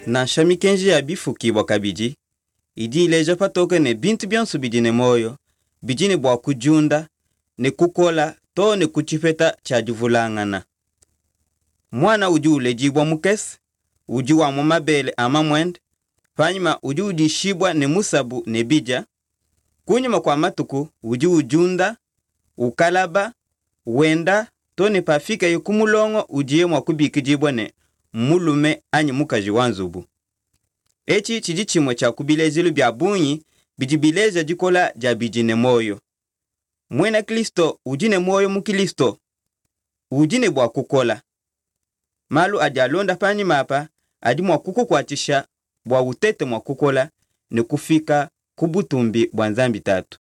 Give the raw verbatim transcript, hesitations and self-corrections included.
Na shamikenji ya bifuki wakabiji, idi ileja patoke ne bintu byansu bidine moyo, bijine bwa kujunda, ne kukola, to ne kuchipeta chajuvulangana. Mwana uju ulejibwa mukesi, uju wa mumabele ama mwende, panyuma uju ujishibwa ne musabu ne bija, kunyuma kwa matuku uju ujunda, ukalaba, wenda, to ne pafika yukumulongo ujiye mwakubikijibwa ne mulume anyi mukaji wanzubu. Echi chijichimwe cha kubilezilu bya bunyi bijibileza jikola ja bijine moyo. Mwena Kristo ujine moyo mukilisto, ujine bwa kukola. Malu ajalonda pani mapa, adi mwakuko kwatisha bwa utete mwakukola ne kufika kubutumbi bwa nzambi tatu.